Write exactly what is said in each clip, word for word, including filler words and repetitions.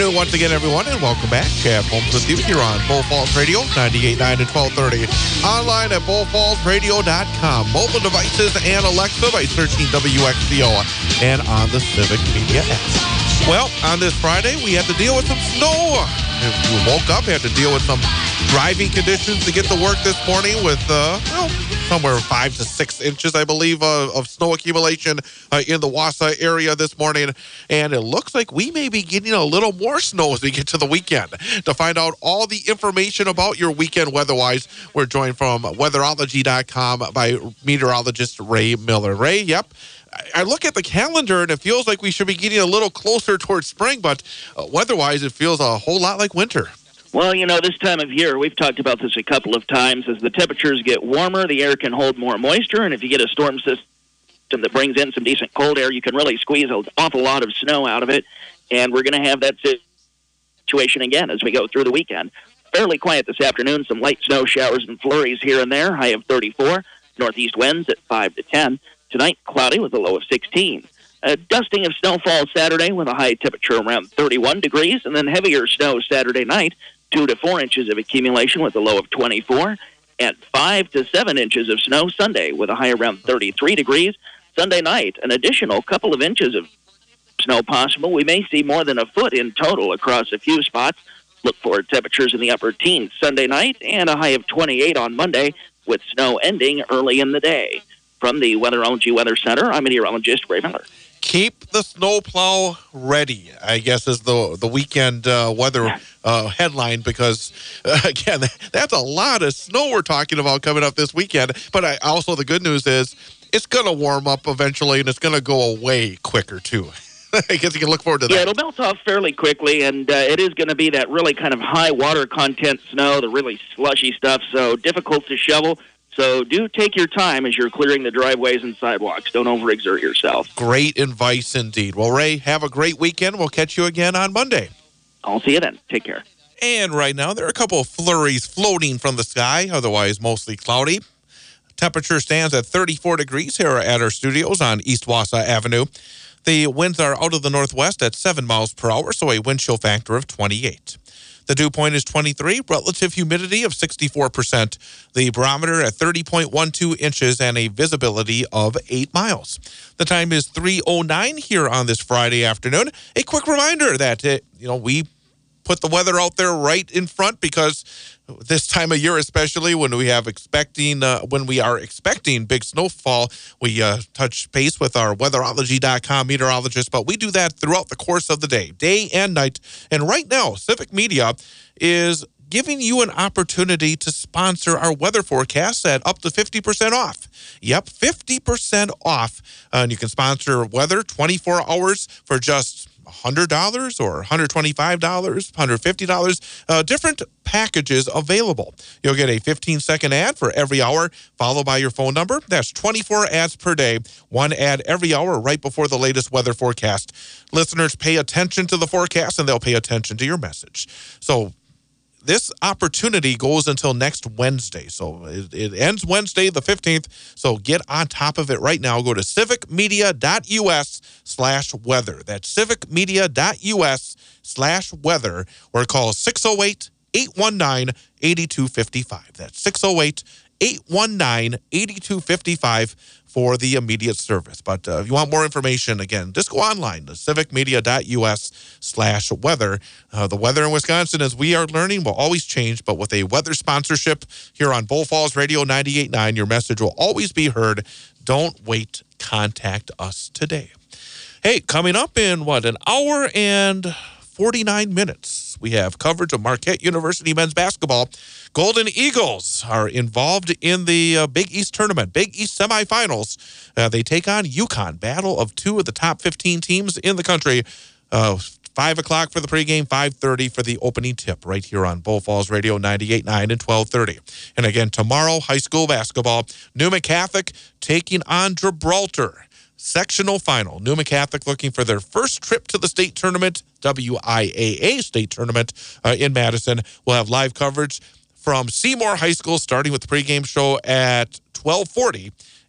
afternoon once again, everyone, and welcome back. Chad Holmes with you here on Bull Falls Radio, ninety-eight point nine and twelve thirty. Online at bull falls radio dot com. Mobile devices and Alexa by searching W X C O and on the Civic Media app. Well, on this Friday, we had to deal with some snow. If you woke up, you had to deal with some driving conditions to get to work this morning with, uh, well, somewhere five to six inches, I believe, uh, of snow accumulation uh, in the Wausau area this morning. And it looks like we may be getting a little more snow as we get to the weekend. To find out all the information about your weekend weather-wise, we're joined from weatherology dot com by meteorologist Ray Miller. Ray, yep. I look at the calendar and it feels like we should be getting a little closer towards spring, but uh, weather-wise, it feels a whole lot like winter. Well, you know, this time of year, we've talked about this a couple of times. As the temperatures get warmer, the air can hold more moisture, and if you get a storm system that brings in some decent cold air, you can really squeeze an awful lot of snow out of it, and we're going to have that situation again as we go through the weekend. Fairly quiet this afternoon, some light snow showers and flurries here and there, high of thirty-four, northeast winds at five to ten. Tonight, cloudy with a low of sixteen. A dusting of snowfall Saturday with a high temperature around thirty-one degrees, and then heavier snow Saturday night, two to four inches of accumulation with a low of twenty-four, and five to seven inches of snow Sunday with a high around thirty-three degrees. Sunday night, an additional couple of inches of snow possible. We may see more than a foot in total across a few spots. Look for temperatures in the upper teens Sunday night and a high of twenty-eight on Monday with snow ending early in the day. From the Weatherology Weather Center, I'm meteorologist Ray Miller. Keep the snowplow ready, I guess, is the the weekend uh, weather uh, headline, because, uh, again, that's a lot of snow we're talking about coming up this weekend. But I, also the good news is it's going to warm up eventually, and it's going to go away quicker, too. I guess you can look forward to that. Yeah, it'll melt off fairly quickly, and uh, it is going to be that really kind of high water content snow, the really slushy stuff, so difficult to shovel. So do take your time as you're clearing the driveways and sidewalks. Don't overexert yourself. Great advice indeed. Well, Ray, have a great weekend. We'll catch you again on Monday. I'll see you then. Take care. And right now, there are a couple of flurries floating from the sky, otherwise mostly cloudy. Temperature stands at thirty-four degrees here at our studios on East Wausau Avenue. The winds are out of the northwest at seven miles per hour, so a wind chill factor of twenty-eight. The dew point is twenty-three, relative humidity of sixty-four percent. The barometer at thirty point one two inches and a visibility of eight miles. The time is three oh nine here on this Friday afternoon. A quick reminder that, uh, you know, we put the weather out there right in front, because this time of year, especially when we have expecting, uh, when we are expecting big snowfall, we uh, touch base with our weatherology dot com meteorologist, but we do that throughout the course of the day, day and night. And right now, Civic Media is giving you an opportunity to sponsor our weather forecasts at up to fifty percent off. Yep, fifty percent off. Uh, and you can sponsor weather twenty-four hours for just one hundred dollars or one hundred twenty-five dollars, one hundred fifty dollars, uh, different packages available. You'll get a fifteen-second ad for every hour, followed by your phone number. That's twenty-four ads per day, one ad every hour right before the latest weather forecast. Listeners pay attention to the forecast, and they'll pay attention to your message. So this opportunity goes until next Wednesday. So it, it ends Wednesday the fifteenth. So get on top of it right now. Go to civic media dot U S slash weather. That's civic media dot U S slash weather, or call six oh eight, eight one nine, eight two five five. That's six oh eight, eight one nine, eight two five five for the immediate service. But uh, if you want more information, again, just go online to civic media dot U S slash weather. Uh, the weather in Wisconsin, as we are learning, will always change, but with a weather sponsorship here on Bull Falls Radio ninety-eight point nine, your message will always be heard. Don't wait. Contact us today. Hey, coming up in, what, an hour and forty-nine minutes, we have coverage of Marquette University men's basketball. Golden Eagles are involved in the uh, Big East tournament, Big East semifinals. Uh, they take on UConn, battle of two of the top fifteen teams in the country. Uh, five o'clock for the pregame, five thirty for the opening tip, right here on Bull Falls Radio ninety-eight point nine and twelve thirty. And again, tomorrow, high school basketball, Newman Catholic taking on Gibraltar. Sectional final. Newman Catholic looking for their first trip to the state tournament, W I A A state tournament uh, in Madison. We'll have live coverage from Seymour High School, starting with the pregame show at twelve forty.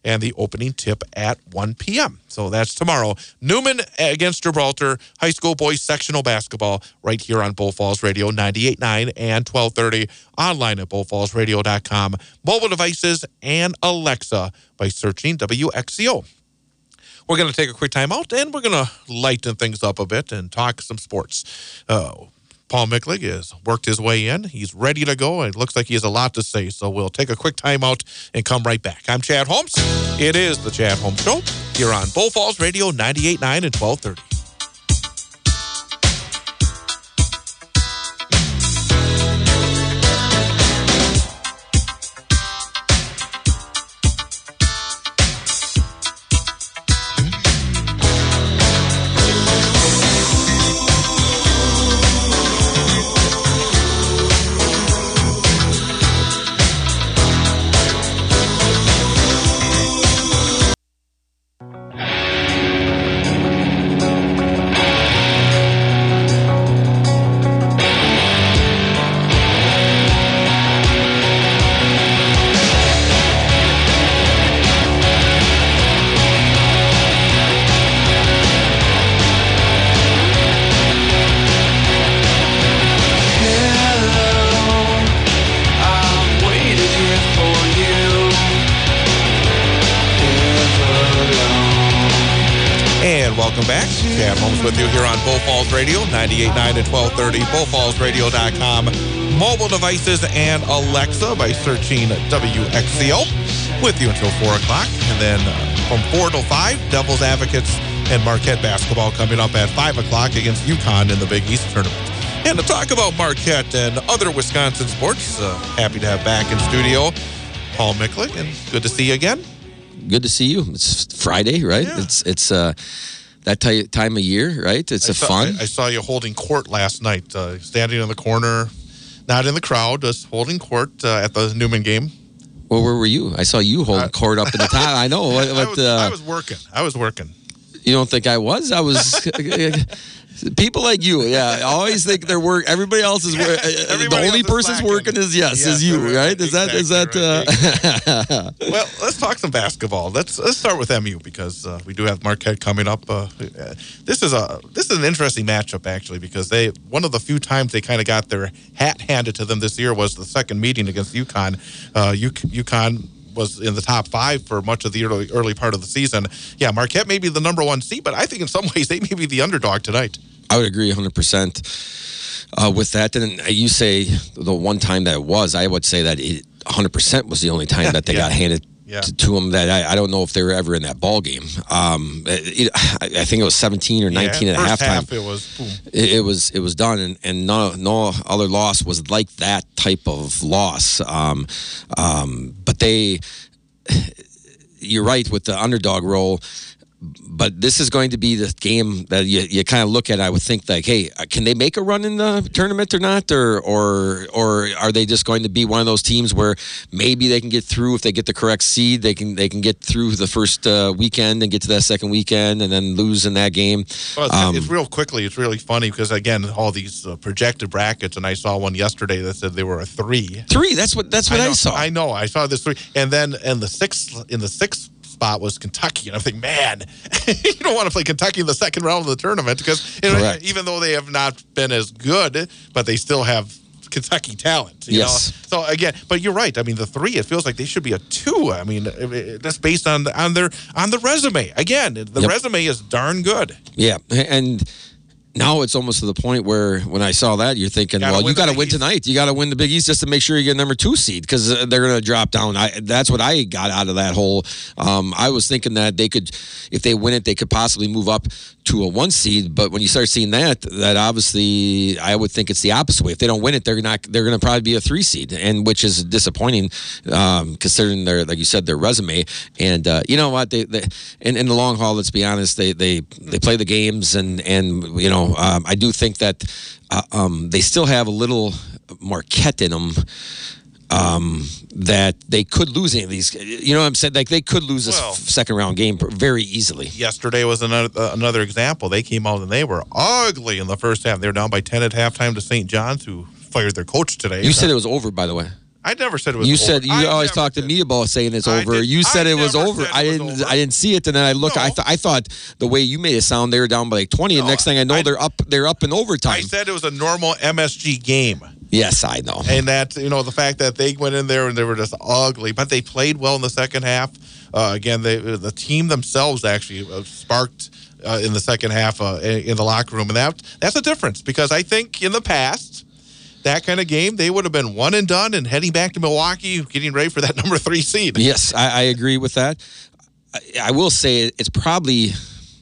and the opening tip at one p.m. So that's tomorrow. Newman against Gibraltar, high school boys sectional basketball, right here on Bull Falls Radio, ninety-eight point nine and twelve thirty, online at bull falls radio dot com, mobile devices, and Alexa by searching W X C O. We're going to take a quick time out, and we're going to lighten things up a bit and talk some sports. Uh, Paul Micklig has worked his way in. He's ready to go, and it looks like he has a lot to say. So we'll take a quick time out and come right back. I'm Chad Holmes. It is the Chad Holmes Show here on Bull Falls Radio, ninety-eight point nine and twelve thirty. Welcome back. Chad Holmes with you here on Bull Falls Radio, ninety-eight point nine and twelve thirty, bull falls radio dot com, mobile devices, and Alexa by searching W X C O. With you until four o'clock. And then uh, from four till five, Devils Advocates and Marquette basketball coming up at five o'clock against UConn in the Big East tournament. And to talk about Marquette and other Wisconsin sports, uh, happy to have back in studio Paul Micklig, and good to see you again. Good to see you. It's Friday, right? Yeah. It's it's uh, that t- time of year, right? It's I a saw, fun. I, I saw you holding court last night, uh, standing in the corner, not in the crowd, just holding court uh, at the Newman game. Well, where were you? I saw you holding uh, court up in the top. I know. What, I, was, uh, I was working. I was working. You don't think I was? I was. People like you, yeah, always think they're work. Everybody else is work. The only person's working is yes, yes is you, right? Is that is that? Exactly Uh... right. Well, let's talk some basketball. Let's let's start with M U because uh, we do have Marquette coming up. Uh, this is a this is an interesting matchup actually because they one of the few times they kind of got their hat handed to them this year was the second meeting against UConn. Uh, U- UConn was in the top five for much of the early early part of the season. Yeah, Marquette may be the number one seed, but I think in some ways they may be the underdog tonight. I would agree one hundred percent uh, with that. And you say the one time that it was, I would say that it one hundred percent was the only time yeah, that they yeah. got handed yeah. to, to them. That I, I don't know if they were ever in that ball game. Um, it, I think it was seventeen or nineteen yeah, at first halftime. Half, it was boom. It, it was it was done, and, and no no other loss was like that type of loss. Um, um, but they, you're right with the underdog role. But this is going to be the game that you, you kind of look at. I would think like, hey, can they make a run in the tournament or not, or or or are they just going to be one of those teams where maybe they can get through if they get the correct seed? They can they can get through the first uh, weekend and get to that second weekend and then lose in that game. Well, it's, um, it's real quickly. It's really funny because again, all these uh, projected brackets, and I saw one yesterday that said they were a three. Three. That's what that's what I, know, I saw. I know. I saw this three, and then and the sixth in the sixth. spot was Kentucky, and I'm thinking, man, you don't want to play Kentucky in the second round of the tournament because you know, even though they have not been as good, but they still have Kentucky talent. You yes. know? So again, but you're right. I mean, the three, it feels like they should be a two. I mean, that's based on on their on the resume. Again, the yep. resume is darn good. Yeah, and. Now it's almost to the point where when I saw that, you're thinking, well, you got to win tonight. You got to win the Big East just to make sure you get number two seed because they're going to drop down. I, that's what I got out of that whole. Um, I was thinking that they could, if they win it, they could possibly move up to a one seed. But when you start seeing that, that obviously I would think it's the opposite way. If they don't win it, they're not. They're going to probably be a three seed, and which is disappointing um, considering their, like you said, their resume. And uh, you know what? They, they in, in the long haul, let's be honest, they they they play the games, and and you know. Um, I do think that uh, um, they still have a little Marquette in them um, that they could lose any of these. You know what I'm saying? Like they could lose this well, second round game very easily. Yesterday was another uh, another example. They came out and they were ugly in the first half. They were down by ten at halftime to Saint John's, who fired their coach today. You said it was over, by the way. I never said it was you over. said you I always talked to did. me about saying it's I over. did- you said I it was never over. said I it was didn't. over. I didn't see it, and then I look. No. I thought. I thought the way you made it sound, they were down by like twenty, and No, next thing I know, I- they're up. They're up in overtime. I said it was a normal M S G game. Yes, I know. And that, you know, the fact that they went in there and they were just ugly, but they played well in the second half. Uh, again, they, the team themselves actually uh, sparked uh, in the second half uh, in the locker room. And that that's a difference, because I think in the past, that kind of game, they would have been one and done and heading back to Milwaukee, getting ready for that number three seed. Yes, I, I agree with that. I, I will say it's probably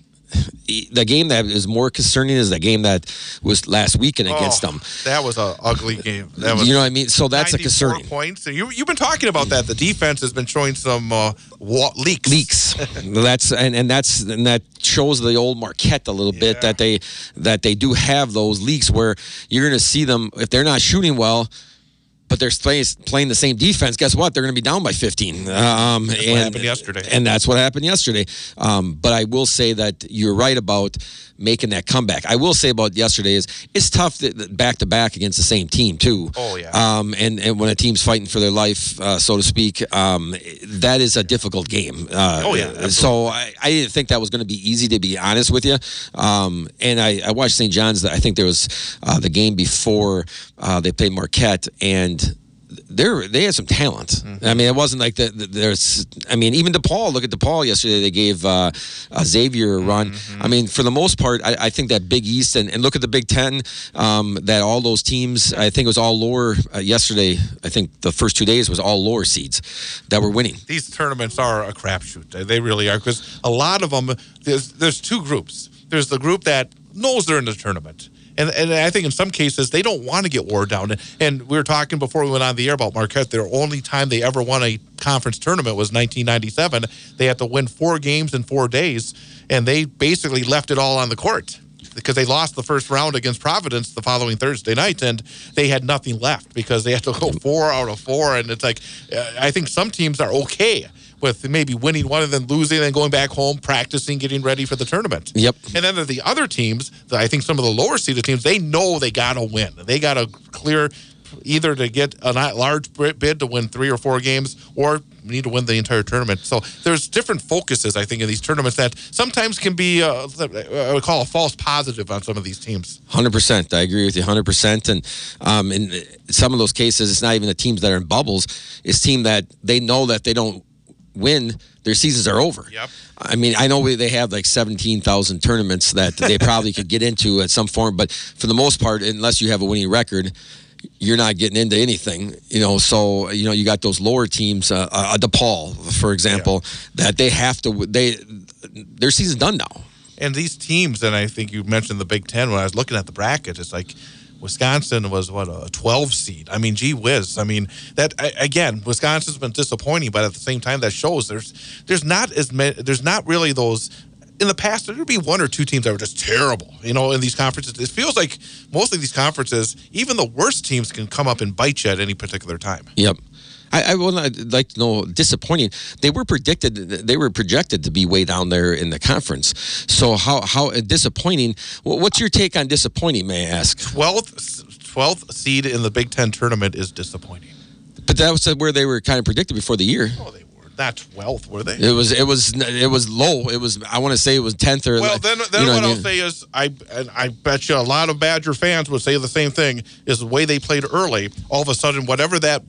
the game that is more concerning is the game that was last weekend against Oh, them. That was an ugly game. That was You know what I mean? So that's a ninety-four concerning. points. And you, you've been talking about that. The defense has been showing some uh, wa- leaks. Leaks. that's and, and that's and that shows the old Marquette a little Yeah. bit that they that they do have those leaks where you're going to see them if they're not shooting well, but they're playing, playing the same defense. Guess what? They're going to be down by fifteen. Um, That's and, what happened yesterday. And that's what happened yesterday. Um, but I will say that you're right about making that comeback. I will say about yesterday is it's tough that back to back against the same team too. Oh, yeah. Um, and and when a team's fighting for their life, uh, so to speak, um, that is a difficult game. Uh, Oh, yeah, So I, I didn't think that was going to be easy, to be honest with you. Um, and I, I watched Saint John's. I think there was uh, the game before uh, they played Marquette, and they're they had some talent. Mm-hmm. I mean, it wasn't like the, the, there's. I mean, even DePaul. Look at DePaul yesterday. They gave uh, uh, Xavier a run. Mm-hmm. I mean, for the most part, I, I think that Big East and, and look at the Big Ten. Um, that all those teams. I think it was all lower uh, yesterday. I think the first two days was all lower seeds that were winning. These tournaments are a crapshoot. They really are, because a lot of them, there's, there's two groups. There's the group that knows they're in the tournament. And, and I think in some cases, they don't want to get wore down. And we were talking before we went on the air about Marquette. Their only time they ever won a conference tournament was nineteen ninety-seven. They had to win four games in four days, and they basically left it all on the court because they lost the first round against Providence the following Thursday night, and they had nothing left because they had to go four out of four. And it's like, uh, I think some teams are okay with maybe winning one and then losing and then going back home, practicing, getting ready for the tournament. Yep. And then the other teams, I think some of the lower seeded teams, they know they got to win. They got to clear either to get a large bid to win three or four games, or need to win the entire tournament. So there's different focuses, I think, in these tournaments that sometimes can be, uh, I would call a false positive on some of these teams. one hundred percent. I agree with you one hundred percent. And um, in some of those cases, it's not even the teams that are in bubbles. It's team that they know that they don't win, their seasons are over. Yep. I mean, I know they have like seventeen thousand tournaments that they probably could get into at some form, but for the most part, unless you have a winning record, you're not getting into anything, you know. So, you know, you got those lower teams, uh, uh, DePaul, for example, yeah. that they have to, they, their season's done now. And these teams, and I think you mentioned the Big Ten, when I was looking at the bracket, it's like Wisconsin was, what, a twelve seed. I mean, gee whiz. I mean, that, again, Wisconsin's been disappointing, but at the same time, that shows there's there's not as many, there's not really those. In the past, there would be one or two teams that were just terrible, you know, in these conferences. It feels like most of these conferences, even the worst teams can come up and bite you at any particular time. Yep. I, I would like to know, disappointing. They were predicted, they were projected to be way down there in the conference. So how how disappointing? What's your take on disappointing, may I ask? twelfth, twelfth seed in the Big Ten tournament is disappointing. But that was where they were kind of predicted before the year. Oh, they were not twelfth, were they? It was it was it was low. It was, I want to say it was tenth or. Well, then, then you know what, what I I'll mean? say is, I and I bet you a lot of Badger fans would say the same thing. Is the way they played early. All of a sudden, whatever that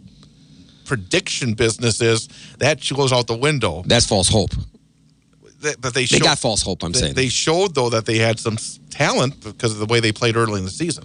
prediction business is, that goes out the window. That's false hope. They, but they, They showed, got false hope, I'm they, saying. They showed, though, that they had some talent because of the way they played early in the season.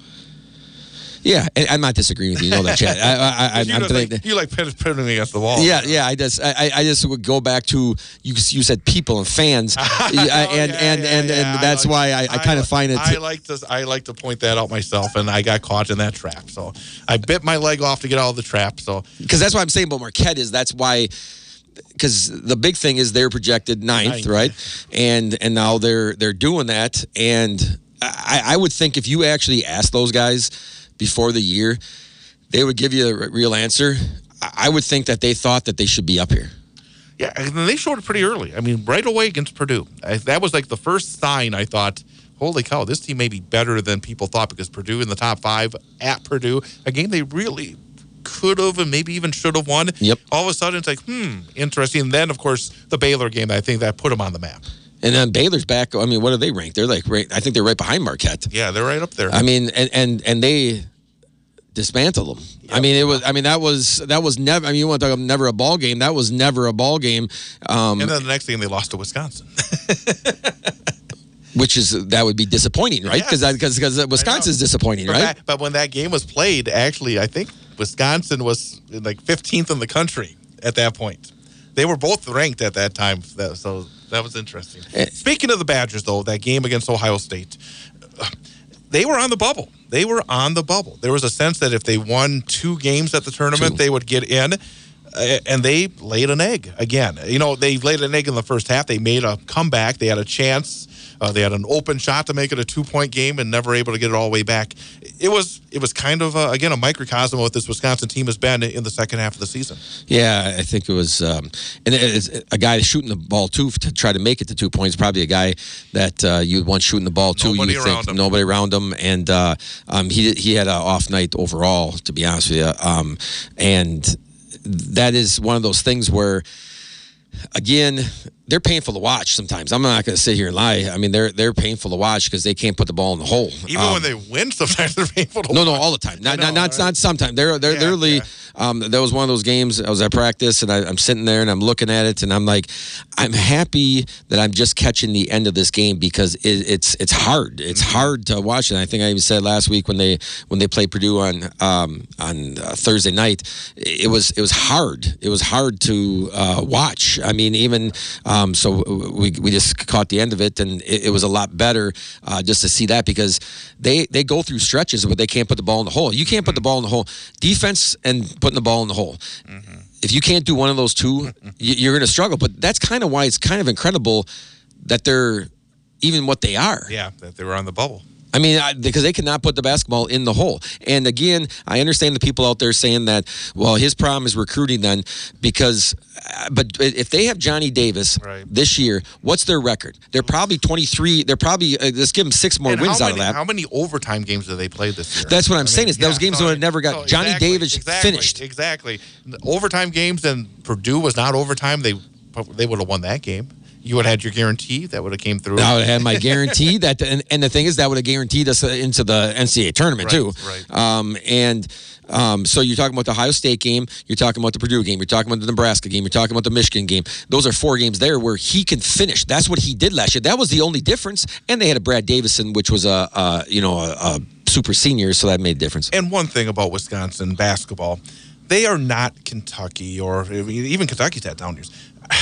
Yeah, and I'm not disagreeing with you. You know that, Chad. I, I, I, you, I'm know, saying- like, you like putting me against the wall. Yeah, yeah. I just, I, I just would go back to you. You said people and fans, yeah, Oh, and, yeah, and, yeah, and, yeah. and that's I why I, I kind of find it. I like to, I like to point that out myself, and I got caught in that trap. So I bit my leg off to get out of the trap. So Because that's what I'm saying about Marquette is that's why. Because the big thing is they're projected ninth, Ninth. right? And and now they're they're doing that. And I, I would think if you actually asked those guys before the year, they would give you a real answer. I would think that they thought that they should be up here. yeah, and they showed it pretty early. I mean, right away against Purdue. I, that was like the first sign I thought, holy cow, this team may be better than people thought, because Purdue in the top five at Purdue, a game they really could have and maybe even should have won. Yep. All of a sudden, it's like, hmm, interesting. And then, of course, the Baylor game, I think that put them on the map. And then Baylor's back. I mean, what are they ranked? They're like, right, I think they're right behind Marquette. Yeah, they're right up there. I mean, and and, and they dismantled them. Yep. I mean, it was. I mean, that was that was never. I mean, you want to talk about never a ball game? That was never a ball game. Um, and then the next game, they lost to Wisconsin. Which is, that would be disappointing, right? Because yes. because Wisconsin's disappointing, but right? That, but when that game was played, actually, I think Wisconsin was like fifteenth in the country at that point. They were both ranked at that time, so that was interesting. Uh, Speaking of the Badgers, though, that game against Ohio State, they were on the bubble. They were on the bubble. There was a sense that if they won two games at the tournament, two. they would get in. Uh, and they laid an egg again. You know, they laid an egg in the first half. They made a comeback. They had a chance. Uh, they had an open shot to make it a two-point game and never able to get it all the way back. It was it was kind of, uh, again, a microcosm of what this Wisconsin team has been in the second half of the season. Yeah, I think it was um, and it's a guy shooting the ball, too, to try to make it to two points. Probably a guy that uh, you'd want shooting the ball, too. Nobody you around think him. Nobody around him. And uh, um, he, he had an off night overall, to be honest with you. Um, and that is one of those things where, again, they're painful to watch sometimes. I'm not going to sit here and lie. I mean, they're they're painful to watch because they can't put the ball in the hole. Even um, when they win, sometimes they're painful to no, watch. No, no, all the time. Not know, not not, not sometimes. They're they're yeah, literally. Yeah. Um, that was one of those games. I was at practice and I, I'm sitting there and I'm looking at it and I'm like, I'm happy that I'm just catching the end of this game because it, it's it's hard. It's Mm-hmm. hard to watch. And I think I even said last week when they when they played Purdue on um, on uh, Thursday night, it was it was hard. It was hard to uh, watch. I mean, even um, so, we we just caught the end of it and it, it was a lot better uh, just to see that because they they go through stretches where they can't put the ball in the hole. You can't put the ball in the hole. Defense and putting the ball in the hole. Mm-hmm. If you can't do one of those two, you're going to struggle. But that's kind of why it's kind of incredible that they're even what they are. Yeah, that they were on the bubble. I mean, I, because they cannot put the basketball in the hole. And again, I understand the people out there saying that, well, his problem is recruiting then because, uh, but if they have Johnny Davis right. this year, what's their record? They're probably twenty-three. They're probably, uh, let's give them six more and wins many, out of that. How many overtime games did they play this year? That's what I'm I saying mean, is those yeah, games so, would have never got, so Johnny exactly, Davis exactly, finished. Exactly. Overtime games and Purdue was not overtime. They, they would have won that game. You would have had your guarantee that would have came through. I would have had my guarantee that, and, and the thing is that would have guaranteed us into the N C double A tournament right, too. Right. Um, and um, so you're talking about the Ohio State game, you're talking about the Purdue game, you're talking about the Nebraska game, you're talking about the Michigan game. Those are four games there where he can finish. That's what he did last year. That was the only difference. And they had a Brad Davison, which was a, a you know a, a super senior, so that made a difference. And one thing about Wisconsin basketball, they are not Kentucky or even Kentucky's had down years.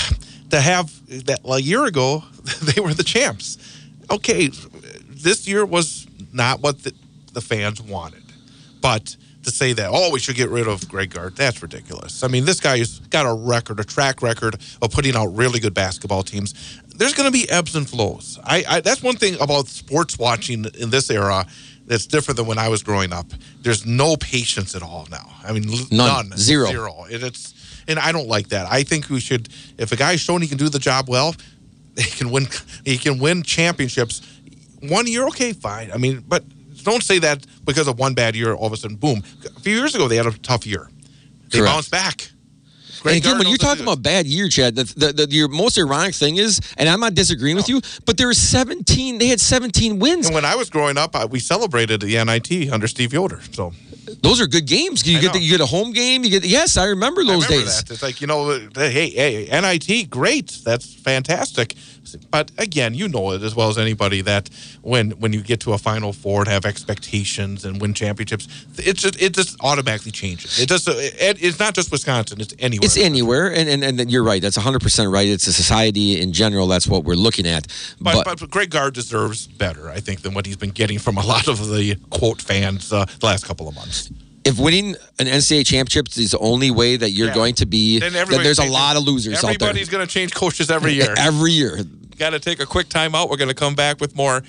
To have that a year ago, they were the champs. Okay, this year was not what the, the fans wanted. But to say that, oh, we should get rid of Greg Gard, that's ridiculous. I mean, this guy's got a record, a track record of putting out really good basketball teams. There's going to be ebbs and flows. I, I that's one thing about sports watching in this era that's different than when I was growing up. There's no patience at all now. I mean, none, none. zero, zero. And it's and I don't like that. I think we should, if a guy's shown he can do the job well, he can win. He can win championships. One year, okay, fine. I mean, but don't say that because of one bad year, all of a sudden, boom. A few years ago, they had a tough year. They Correct. bounced back. And again, when you're talking about bad year, Chad, the, the, the your most ironic thing is, and I'm not disagreeing with you, but there were seventeen. They had seventeen wins. And when I was growing up, I, we celebrated the N I T under Steve Yoder. So those are good games. You I get the, know. you get a home game. You get yes, I remember those I remember days. that. It's like, you know, hey, hey, N I T, great, that's fantastic. But again, you know it as well as anybody that when when you get to a Final Four and have expectations and win championships, it just it just automatically changes. It just it, it's not just Wisconsin; it's anywhere. It's anywhere, and, and and you're right. That's one hundred percent right. It's a society in general. That's what we're looking at. But, But, but, Greg Gard deserves better, I think, than what he's been getting from a lot of the quote fans uh, the last couple of months. if winning an N C double A championship is the only way that you're Yeah. going to be, Then, then there's a lot of losers out there. Everybody's going to change coaches every year. Every year. Got to take a quick time out. We're going to come back with more.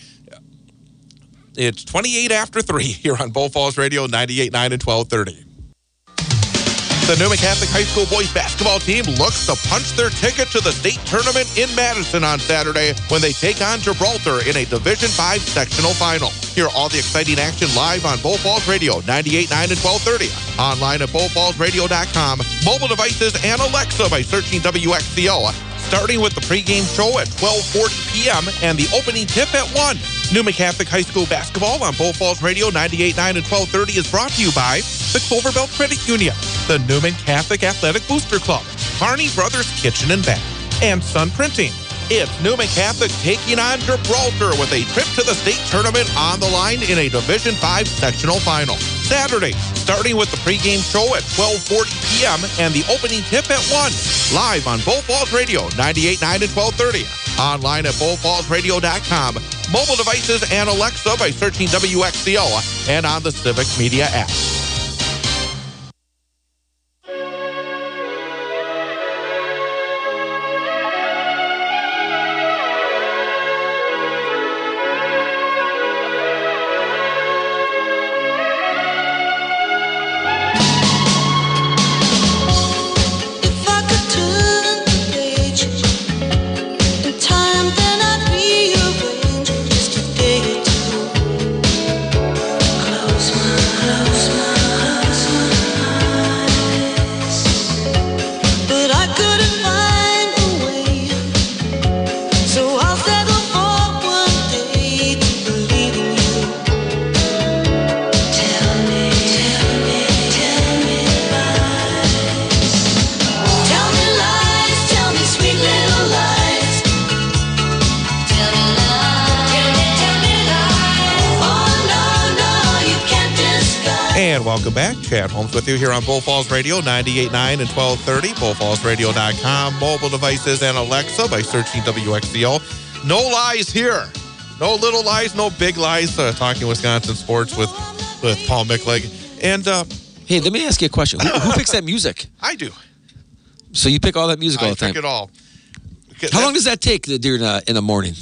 It's twenty-eight after three here on Bull Falls Radio, ninety-eight point nine and twelve thirty. The Newman Catholic High School boys basketball team looks to punch their ticket to the state tournament in Madison on Saturday when they take on Gibraltar in a Division five sectional final. Hear all the exciting action live on Bull Falls Radio, ninety-eight point nine and twelve thirty. Online at bull falls radio dot com. Mobile devices and Alexa by searching W X C O. Starting with the pregame show at twelve forty p.m. and the opening tip at one. Newman Catholic High School basketball on Bull Falls Radio, ninety-eight point nine and twelve thirty is brought to you by the Clover Belt Credit Union, the Newman Catholic Athletic Booster Club, Barney Brothers Kitchen and Bath, and Sun Printing. It's Newman Catholic taking on Gibraltar with a trip to the state tournament on the line in a Division five sectional final. Saturday, starting with the pregame show at twelve forty p.m. and the opening tip at one. Live on Bull Falls Radio, ninety-eight point nine and twelve thirty. Online at bull falls radio dot com. Mobile devices and Alexa by searching W X C O and on the Civic Media app. Welcome back. Chad Holmes with you here on Bull Falls Radio, ninety-eight point nine and twelve thirty, bull falls radio dot com, mobile devices and Alexa by searching W X C O. No lies here. No little lies, no big lies. Uh, talking Wisconsin sports with, with Paul Mickleg. And, uh, hey, let me ask you a question. Who, who picks that music? I do. So you pick all that music all I the time? I pick it all. How long does that take during uh, in the morning?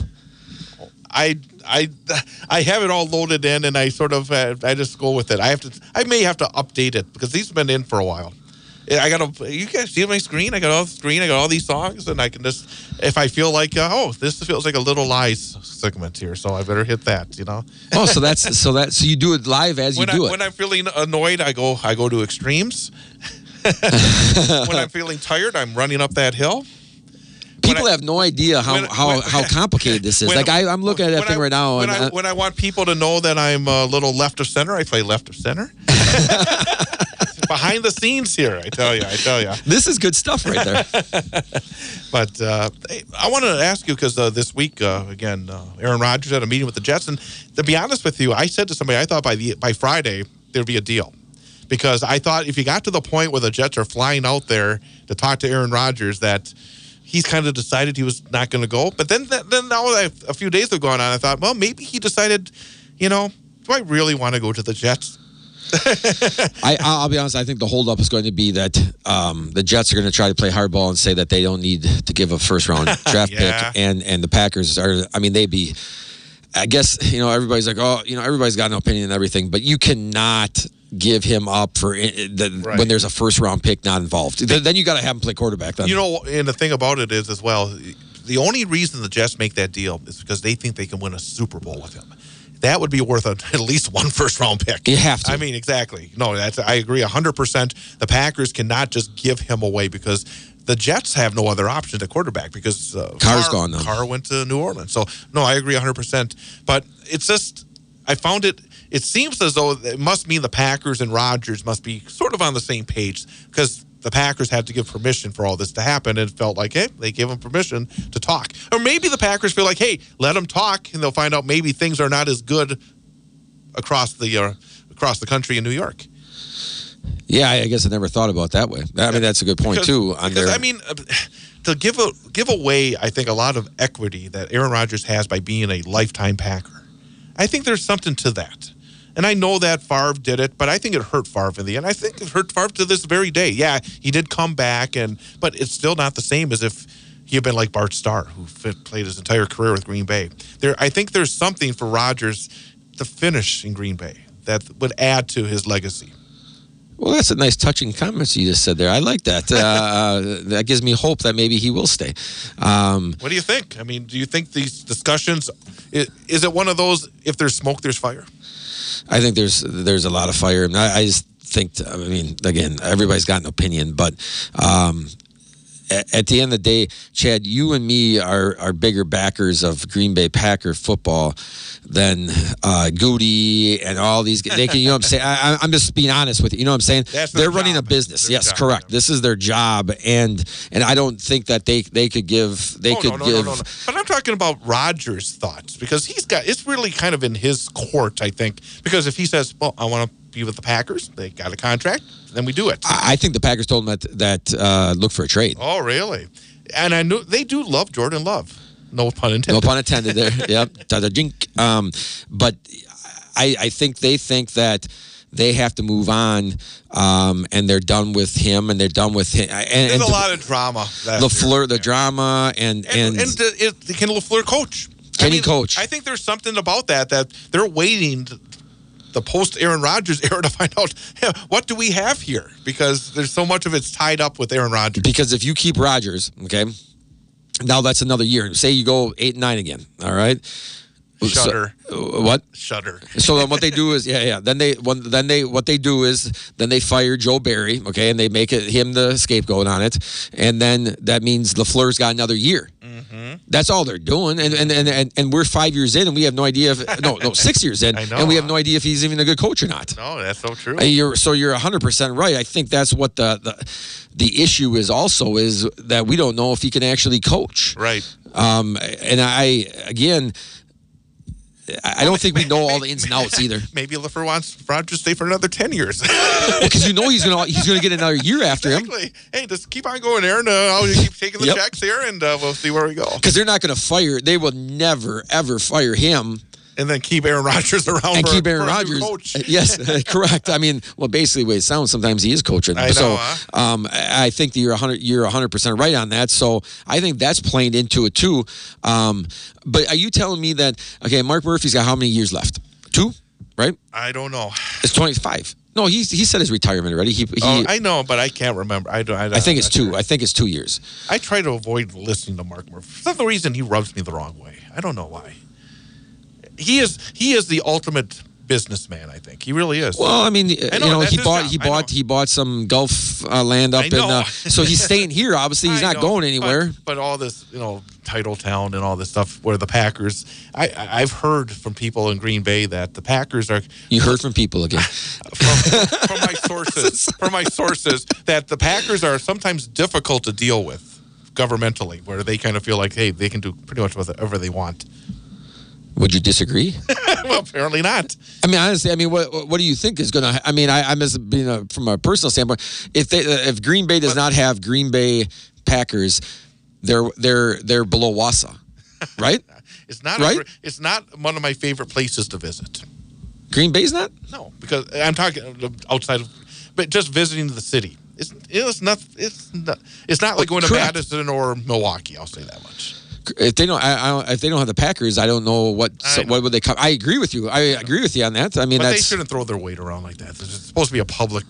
I I I have it all loaded in, and I sort of uh, I just go with it. I have to I may have to update it because these have been in for a while. I got to you guys see my screen. I got all the screen. I got all these songs, and I can just if I feel like uh, oh this feels like a Little Lies segment here, so I better hit that. You know. Oh, so that's so that so you do it live as you when do I, it. When I'm feeling annoyed, I go I go to extremes. When I'm feeling tired, I'm running up that hill. People I, have no idea how when, how, when, how complicated this is. When, like I, I'm looking at that thing I, right now. When, and, I, when I want people to know that I'm a little left of center, I play left of center. Behind the scenes here, I tell you, I tell you. This is good stuff right there. But uh, I wanted to ask you because uh, this week, uh, again, uh, Aaron Rodgers had a meeting with the Jets, and to be honest with you, I said to somebody, I thought by the by Friday there'd be a deal. Because I thought if you got to the point where the Jets are flying out there to talk to Aaron Rodgers, that he's kind of decided he was not going to go. But then then now that a few days have gone on, I thought, well, maybe he decided, you know, do I really want to go to the Jets? I, I'll be honest. I think the holdup is going to be that um, the Jets are going to try to play hardball and say that they don't need to give a first round draft yeah. pick, and and the Packers are. I mean, they'd be. I guess you know everybody's like, oh, you know, everybody's got an opinion and everything, but you cannot give him up for the, right. when there's a first round pick not involved. Then you got to have him play quarterback. Then you know, and the thing about it is as well, the only reason the Jets make that deal is because they think they can win a Super Bowl with him. That would be worth a, at least one first round pick. You have to. I mean, exactly. No, that's I agree one hundred percent. The Packers cannot just give him away because the Jets have no other option at quarterback because uh, Carr's Carr, gone now. Carr went to New Orleans. So, no, I agree one hundred percent. But it's just, I found it, it seems as though it must mean the Packers and Rodgers must be sort of on the same page because the Packers had to give permission for all this to happen, and it felt like, hey, they gave them permission to talk. Or maybe the Packers feel like, hey, let them talk, and they'll find out maybe things are not as good across the uh, across the country in New York. Yeah, I guess I never thought about that way. I mean, that's a good point, because, too. On because, their... I mean, to give a, give away, I think, a lot of equity that Aaron Rodgers has by being a lifetime Packer. I think there's something to that. And I know that Favre did it, but I think it hurt Favre in the end. I think it hurt Favre to this very day. Yeah, he did come back, and but it's still not the same as if he had been like Bart Starr, who fit, played his entire career with Green Bay. There, I think there's something for Rodgers to finish in Green Bay that would add to his legacy. Well, that's a nice touching comment you just said there. I like that. Uh, that gives me hope that maybe he will stay. Um, what do you think? I mean, do you think these discussions, is, is it one of those, if there's smoke, there's fire? I think there's there's a lot of fire. I, I just think, I mean, again, everybody's got an opinion, but um, at, at the end of the day, Chad, you and me are, are bigger backers of Green Bay Packer football than uh, Goody and all these. They can, you know what I'm saying? I, I'm just being honest with you. You know what I'm saying? That's They're job. running a business. Their yes, job, correct. yeah. This is their job, and and I don't think that they they could give they oh, could no, no, give. No, no, no. But I'm talking about Rodgers' thoughts because he's got it's really kind of in his court, I think. Because if he says, "Well, I want to be with the Packers," they got a contract, then we do it. I think the Packers told him that that uh, look for a trade. Oh, really? And I knew they do love Jordan Love. No pun intended. No pun intended there. Yep. Da-da jink. Um, but I, I think they think that they have to move on, um, and they're done with him, and they're done with him. And, There's and a lot of drama. LaFleur, the drama, and and and, and, and it, can LaFleur coach? Can I mean, he coach? I think there's something about that that they're waiting the post Aaron Rodgers era to find out hey, what do we have here because there's so much of it's tied up with Aaron Rodgers. Because if you keep Rodgers, okay. Now that's another year. Say you go eight and nine again. All right. Shudder. So, what? Shudder. So then what they do is, yeah, yeah. Then they, when, then they, what they do is, then they fire Joe Barry, okay, and they make it him the scapegoat on it, and then that means LaFleur's got another year. Mm-hmm. That's all they're doing, and and, and and and we're five years in, and we have no idea if no no six years in, I know. and we have no idea if he's even a good coach or not. No, that's so true. And you're so you're one hundred percent right. I think that's what the, the the issue is also is that we don't know if he can actually coach. Right. Um, and I again. I don't think we know all the ins and outs either. Maybe LaFleur wants Rodgers to stay for another ten years. Because you know he's gonna he's gonna get another year after exactly. him. Hey, just keep on going, Aaron. Uh, I'll keep taking the Yep. checks here, and uh, we'll see where we go. Because they're not gonna fire. They will never ever fire him. And then keep Aaron Rodgers around And for, keep Aaron for a new Rodgers. coach. Yes, correct. I mean, well, basically, the way it sounds, sometimes he is coaching. I know, so, huh? um, I think that you're one hundred. You're one hundred percent right on that. So, I think that's playing into it too. Um, but are you telling me that okay, Mark Murphy's got how many years left? Two, right? I don't know. It's twenty-five. No, he's he said his retirement already. He, he Oh, I know, but I can't remember. I don't. I, I think it's two. Sure. I think it's two years. I try to avoid listening to Mark Murphy. For some reason, he rubs me the wrong way. I don't know why. He is he is the ultimate businessman. I think he really is. Well, I mean, I know, you know, that's he his bought job. he I bought know. he bought some Gulf uh, land up I in. know. Uh, so he's staying here. Obviously, he's I not know, going anywhere. But, but all this, you know, Title Town and all this stuff where the Packers. I, I I've heard from people in Green Bay that the Packers are. You heard from people again. from, from my sources, from my sources, that the Packers are sometimes difficult to deal with governmentally, where they kind of feel like, hey, they can do pretty much whatever they want. Would you disagree? Well, apparently not. I mean, honestly, I mean, what what do you think is going to? I mean, I, I'm as being a, from a personal standpoint, if they uh, if Green Bay does not have Green Bay Packers, they're they're they're below Wassa, right? It's not. Right? A, it's not one of my favorite places to visit. Green Bay's not. No, because I'm talking outside of, but just visiting the city. It's it's not it's not it's not like going to Correct. Madison or Milwaukee. I'll say that much. If they don't, I, I don't, if they don't have the Packers, I don't know what so, I know. what would they come. I agree with you. I agree with you on that. I mean, But they that's shouldn't throw their weight around like that. It's supposed to be a public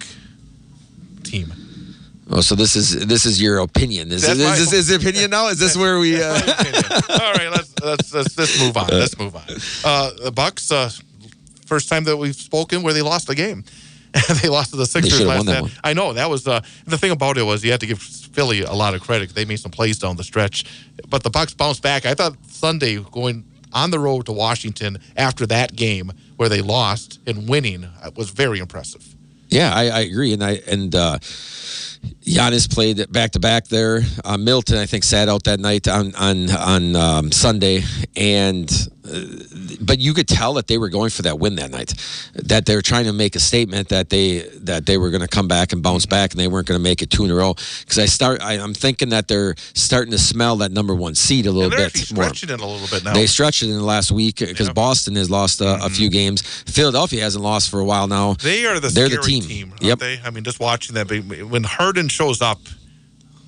team. oh, so this is this is your opinion. Is, That's is, my- is this his opinion now? Is this where we? Uh... All right, let's, let's let's let's move on. Let's move on. Uh, the Bucks, uh, first time that we've spoken where they lost a game. They lost to the Sixers should've last won that night. one. I know that was uh, the thing about it was you had to give Philly a lot of credit. They made some plays down the stretch, but the Bucks bounced back. I thought Sunday going on the road to Washington after that game where they lost and winning was very impressive. Yeah, I, I agree, and I and uh, Giannis played back to back there. Uh, Milton, I think, sat out that night on on on um, Sunday, and uh, but you could tell that they were going for that win that night. That they were trying to make a statement that they that they were going to come back and bounce back, and they weren't going to make it two in a row. Because I start, I, I'm thinking that they're starting to smell that number one seed a little And they're bit actually more. stretching it a little bit now. They stretched it in the last week because Yeah. Boston has lost a, a few games. Philadelphia hasn't lost for a while now. They are the They're scary the team. team, aren't Yep. they? I mean, just watching that, when Harden shows up,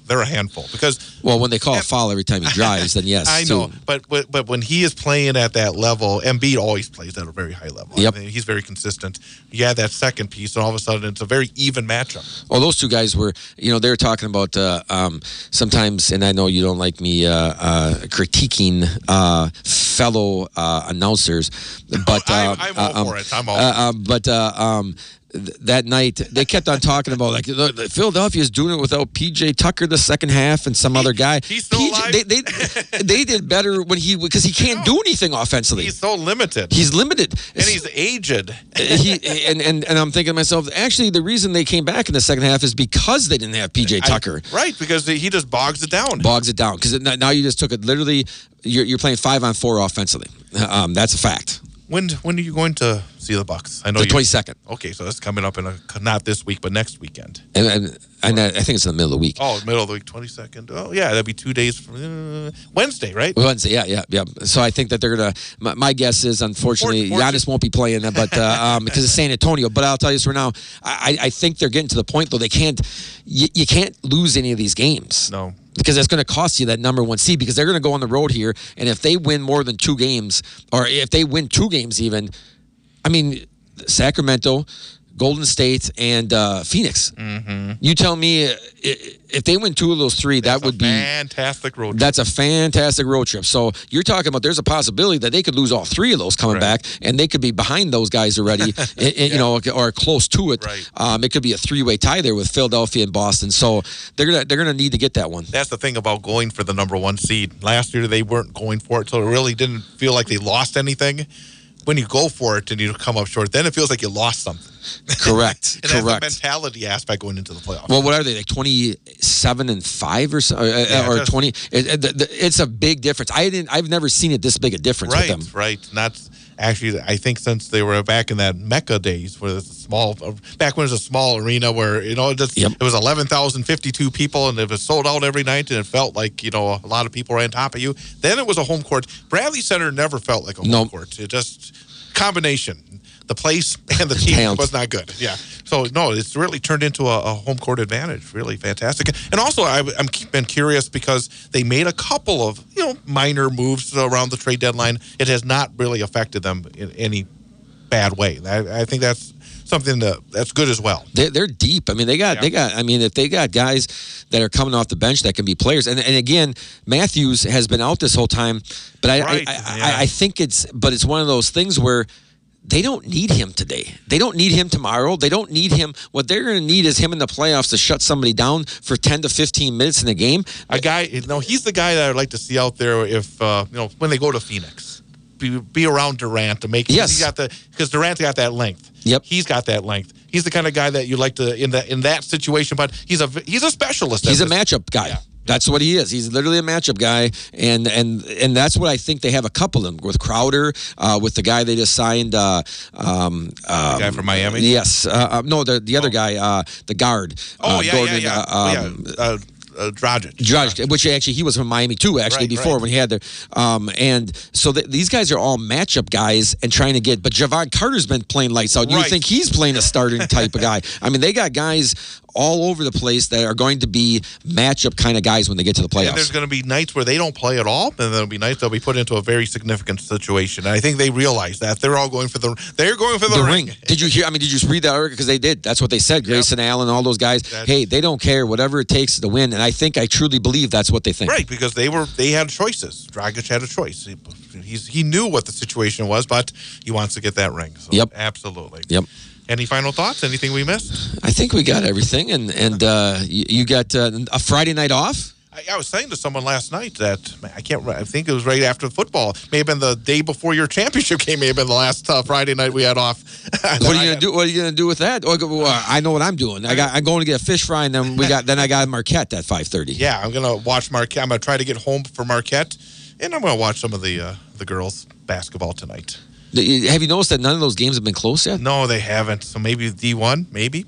they're a handful because. Well, when they call a foul every time he drives, then yes. I know, too. but, but but when he is playing at that level, Embiid always plays at a very high level. Yep. I mean, he's very consistent. You add that second piece, and all of a sudden it's a very even matchup. Well, those two guys were, you know, they were talking about uh, um, sometimes, and I know you don't like me uh, uh, critiquing uh, fellow uh, announcers, but uh, I, I'm all um, for it. I'm all. Uh, for it. uh, but uh, um, th- that night they kept on talking about like look, Philadelphia is doing it without P J Tucker the second half and some other guy. He's still P J, alive? They, they they did better when he because he can't do anything offensively. He's so limited. He's limited, and he's aged. he and, and and I'm thinking to myself, actually, the reason they came back in the second half is because they didn't have P J Tucker. I, right, because he just bogs it down. Bogs it down because now you just took it literally. You're, you're playing five on four offensively. Um, that's a fact. When when are you going to see the Bucks? I know the you, twenty-second. Okay, so that's coming up in a not this week, but next weekend. And and, and I think it's in the middle of the week. Oh, middle of the week, twenty-second. Oh, yeah, that'd be two days from uh, Wednesday, right? Wednesday, yeah, yeah, yeah. So I think that they're gonna. My, my guess is, unfortunately, Fortune. Giannis won't be playing, but uh, um, because it's San Antonio. But I'll tell you this right now, I, I think they're getting to the point though they can't. You, you can't lose any of these games. No. Because that's going to cost you that number one seed because they're going to go on the road here. And if they win more than two games, or if they win two games even, I mean, Sacramento, Golden State, and uh, Phoenix. Mm-hmm. You tell me uh, if they win two of those three, that's that would a be fantastic road trip. That's a fantastic road trip. So you're talking about there's a possibility that they could lose all three of those coming right. back, and they could be behind those guys already, and, and, yeah. you know, or close to it. Right. Um, it could be a three-way tie there with Philadelphia and Boston. So they're gonna they're gonna need to get that one. That's the thing about going for the number one seed. Last year they weren't going for it, so it really didn't feel like they lost anything. When you go for it and you come up short, then it feels like you lost something. Correct. it Correct. has a mentality aspect going into the playoffs. Well, what are they like twenty-seven and five or so, yeah, or twenty? It, it, it's a big difference. I didn't. I've never seen it this big a difference right, with them. Right. Not actually. I think since they were back in that Mecca days, where it's a small, back when it was a small arena where you know it, just, yep. it was eleven thousand fifty-two people and it was sold out every night and it felt like you know a lot of people were on top of you. Then it was a home court. Bradley Center never felt like a home nope. court. It just. Combination, the place and the team Talent. was not good. Yeah, so no, it's really turned into a, a home court advantage. Really fantastic. And also, I, I'm been curious because they made a couple of you know minor moves around the trade deadline. It has not really affected them in any bad way. I, I think that's something that, that's good as well. They're, they're deep. I mean, they got, yeah. they got. I mean, if they got guys that are coming off the bench that can be players, and and again, Matthews has been out this whole time, but I right. I, yeah. I, I think it's, but it's one of those things where they don't need him today. They don't need him tomorrow. They don't need him. What they're going to need is him in the playoffs to shut somebody down for ten to fifteen minutes in a game. A guy, no, he's the guy that I'd like to see out there if uh, you know when they go to Phoenix. Be, be around Durant to make yes. He's got the because Durant's got that length. Yep, he's got that length. He's the kind of guy that you like to in that in that situation. But he's a he's a specialist. He's a matchup guy. Yeah. That's what he is. He's literally a matchup guy, and and and that's what I think they have a couple of them with Crowder, uh, with the guy they just signed. Uh, um, the guy from Miami. Yes. Uh, uh, no, the the other oh. guy, uh, the guard. Oh uh, yeah, Gordon, yeah, yeah, uh, um, yeah. Uh, Uh, Dragic. Dragic, which actually he was from Miami too, actually, right, before right. when he had the. Um, and so the, these guys are all matchup guys and trying to get. But Javon Carter's been playing lights out. You right. think he's playing a starting type of guy? I mean, they got guys all over the place that are going to be matchup kind of guys when they get to the playoffs. And there's going to be nights where they don't play at all, and there'll be nights they'll be put into a very significant situation. And I think they realize that they're all going for the they're going for the, the ring. ring. Did you hear? I mean, did you read that article? Because they did. That's what they said. Grayson yep. Allen, all those guys. That's, hey, they don't care whatever it takes to win. And I think I truly believe that's what they think. Right, because they were they had choices. Dragic had a choice. He, he's he knew what the situation was, but he wants to get that ring. So yep, absolutely. Yep. Any final thoughts? Anything we missed? I think we got everything, and and uh, you, you got uh, a Friday night off. I, I was saying to someone last night that I can't. I think it was right after football. May have been the day before your championship game. May have been the last uh, Friday night we had off. What are you gonna do? What are you gonna do with that? Oh, well, I know what I'm doing. I got. I'm going to get a fish fry, and then we got. Then I got Marquette at five thirty. Yeah, I'm gonna watch Marquette. I'm gonna try to get home for Marquette, and I'm gonna watch some of the uh, the girls basketball tonight. Have you noticed that none of those games have been close yet? No, they haven't. So maybe D one, maybe.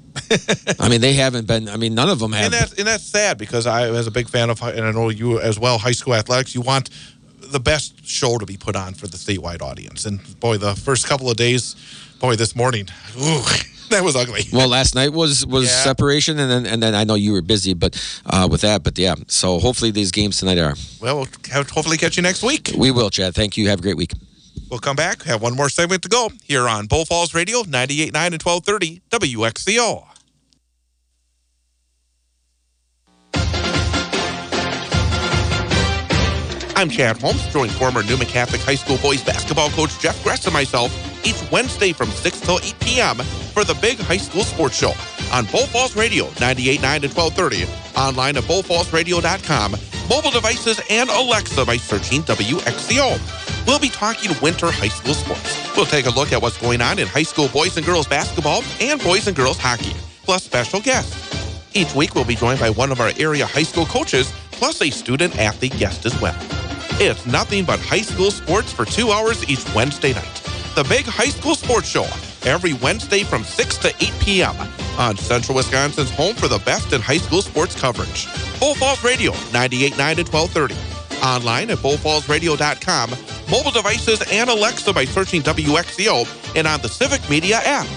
I mean, they haven't been. I mean, none of them have. And that's, and that's sad because I, as a big fan of, and I know you as well, high school athletics, you want the best show to be put on for the statewide audience. And boy, the first couple of days, boy, this morning, ooh, That was ugly. Well, last night was was Yeah. separation, and then and then I know you were busy, but uh, with that, but yeah. So hopefully these games tonight are. Well, we'll have- hopefully catch you next week. We will, Chad. Thank you. Have a great week. We'll come back, have one more segment to go here on Bull Falls Radio, ninety-eight point nine and twelve thirty W X C O. I'm Chad Holmes, join former Newman Catholic High School boys basketball coach Jeff Gress and myself each Wednesday from six till eight p.m. for the Big High School Sports Show on Bull Falls Radio, ninety-eight point nine and twelve thirty, online at bull falls radio dot com, mobile devices, and Alexa by searching W X C O. We'll be talking winter high school sports. We'll take a look at what's going on in high school boys and girls basketball and boys and girls hockey, plus special guests. Each week, we'll be joined by one of our area high school coaches, plus a student-athlete guest as well. It's nothing but high school sports for two hours each Wednesday night. The Big High School Sports Show, every Wednesday from six to eight p.m. on Central Wisconsin's home for the best in high school sports coverage. Bull Falls Radio, ninety-eight point nine and twelve thirty. Online at bull falls radio dot com, mobile devices, and Alexa by searching W X C O, and on the Civic Media app.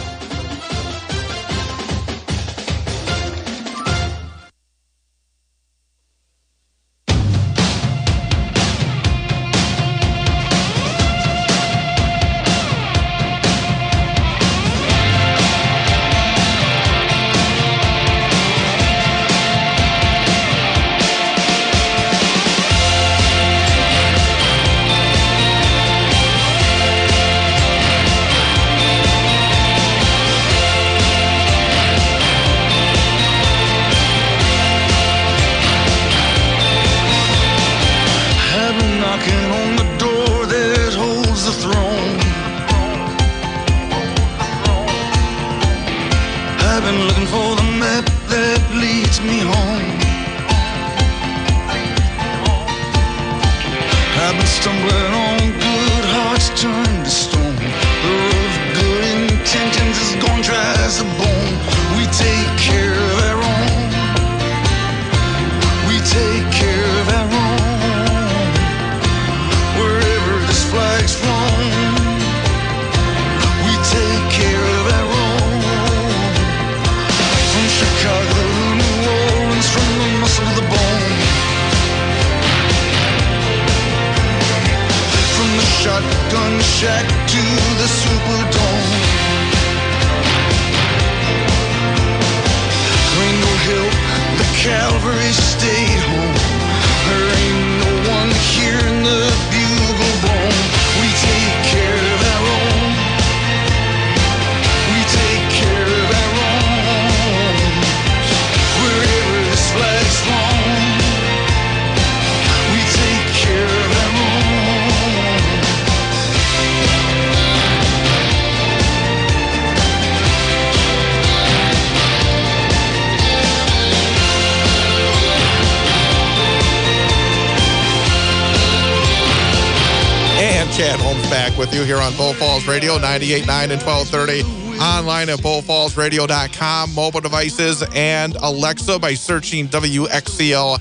Chad Holmes back with you here on Bull Falls Radio, ninety-eight point nine and twelve thirty. Online at bull falls radio dot com, mobile devices, and Alexa by searching W X C O.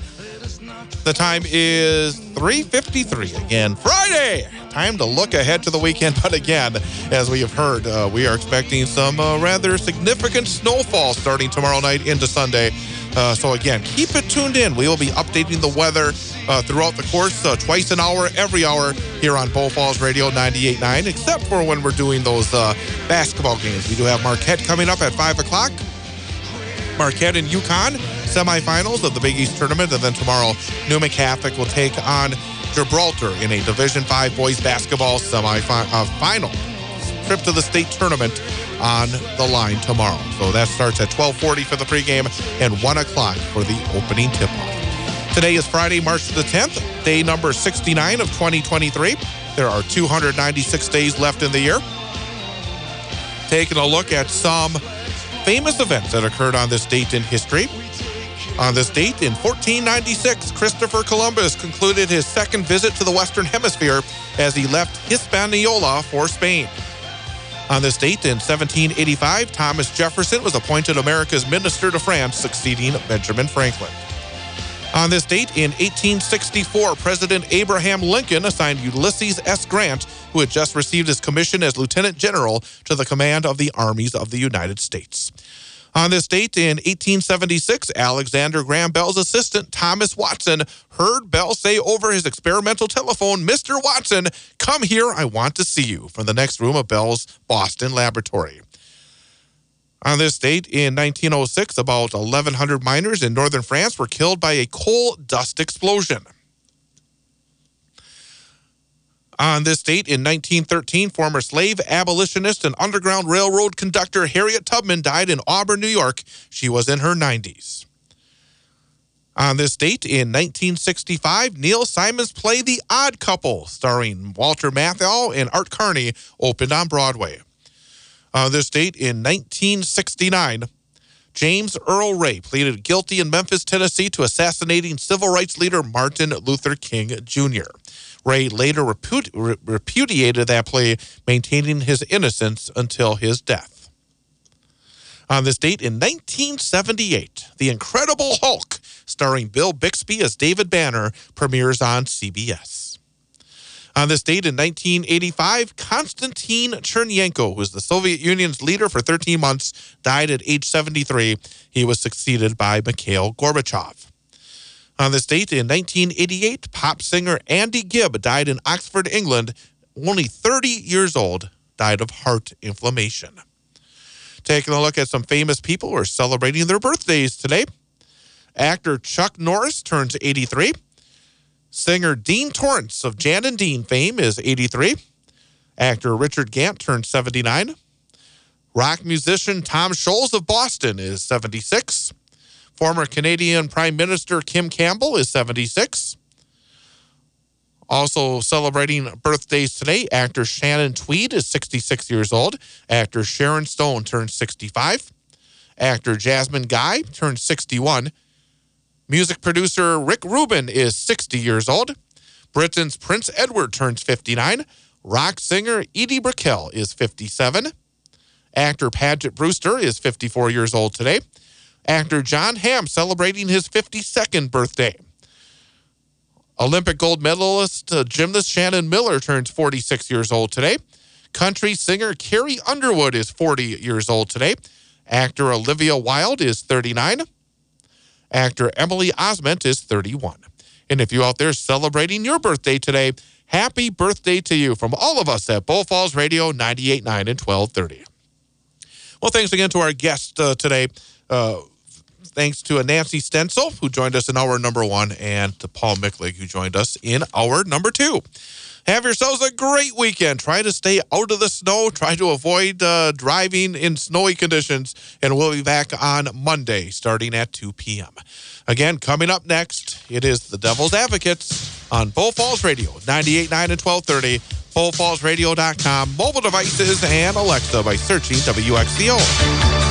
The time is three fifty-three. Again, Friday. Time to look ahead to the weekend. But again, as we have heard, uh, we are expecting some uh, rather significant snowfall starting tomorrow night into Sunday. Uh, so again, keep it tuned in. We will be updating the weather uh, throughout the course, uh, twice an hour, every hour here on Bull Falls Radio ninety-eight point nine, except for when we're doing those uh, basketball games. We do have Marquette coming up at five o'clock. Marquette and UConn, semifinals of the Big East Tournament. And then tomorrow, Newman Catholic will take on Gibraltar in a Division five boys basketball semifinal. Uh, trip to the state tournament on the line tomorrow. So that starts at twelve forty for the pregame and one o'clock for the opening tip-off. Today is Friday, March the tenth, day number sixty-nine of twenty twenty-three. There are two hundred ninety-six days left in the year. Taking a look at some famous events that occurred on this date in history. On this date in fourteen ninety-six, Christopher Columbus concluded his second visit to the Western Hemisphere as he left Hispaniola for Spain. On this date in seventeen eighty-five, Thomas Jefferson was appointed America's minister to France, succeeding Benjamin Franklin. On this date in eighteen sixty-four, President Abraham Lincoln assigned Ulysses S. Grant, who had just received his commission as Lieutenant General, to the command of the armies of the United States. On this date in eighteen seventy-six, Alexander Graham Bell's assistant, Thomas Watson, heard Bell say over his experimental telephone, "Mister Watson, come here, I want to see you," from the next room of Bell's Boston laboratory. On this date in nineteen oh six, about eleven hundred miners in northern France were killed by a coal dust explosion. On this date in nineteen thirteen, former slave abolitionist and Underground Railroad conductor Harriet Tubman died in Auburn, New York. She was in her nineties. On this date in nineteen sixty-five, Neil Simon's play The Odd Couple, starring Walter Matthau and Art Carney, opened on Broadway. On this date in nineteen sixty-nine, James Earl Ray pleaded guilty in Memphis, Tennessee to assassinating civil rights leader Martin Luther King Junior Ray later reput- repudiated that plea, maintaining his innocence until his death. On this date in nineteen seventy-eight, The Incredible Hulk, starring Bill Bixby as David Banner, premieres on C B S. On this date in nineteen eighty-five, Konstantin Chernenko, who was the Soviet Union's leader for thirteen months, died at age seventy-three. He was succeeded by Mikhail Gorbachev. On this date in nineteen eighty-eight, pop singer Andy Gibb died in Oxford, England. Only thirty years old, died of heart inflammation. Taking a look at some famous people who are celebrating their birthdays today. Actor Chuck Norris turns eighty-three. Singer Dean Torrance of Jan and Dean fame is eighty-three. Actor Richard Gant turns seventy-nine. Rock musician Tom Scholz of Boston is seventy-six. Former Canadian Prime Minister Kim Campbell is seventy-six. Also celebrating birthdays today, actor Shannon Tweed is sixty-six years old. Actor Sharon Stone turns sixty-five. Actor Jasmine Guy turns sixty-one. Music producer Rick Rubin is sixty years old. Britain's Prince Edward turns fifty-nine. Rock singer Edie Brickell is fifty-seven. Actor Paget Brewster is fifty-four years old today. Actor John Hamm celebrating his fifty-second birthday. Olympic gold medalist uh, gymnast Shannon Miller turns forty-six years old today. Country singer Carrie Underwood is forty years old today. Actor Olivia Wilde is thirty-nine. Actor Emily Osment is thirty-one. And if you're out there celebrating your birthday today, happy birthday to you from all of us at Bull Falls Radio ninety-eight point nine and twelve thirty. Well, thanks again to our guest uh, today. Uh, thanks to Nancy Stenzel, who joined us in hour number one, and to Paul Micklig, who joined us in hour number two. Have yourselves a great weekend. Try to stay out of the snow. Try to avoid uh, driving in snowy conditions. And we'll be back on Monday starting at two p.m. Again, coming up next, it is the Devil's Advocates on Bull Falls Radio, ninety-eight point nine and twelve thirty, bull falls radio dot com, mobile devices, and Alexa by searching W X C O.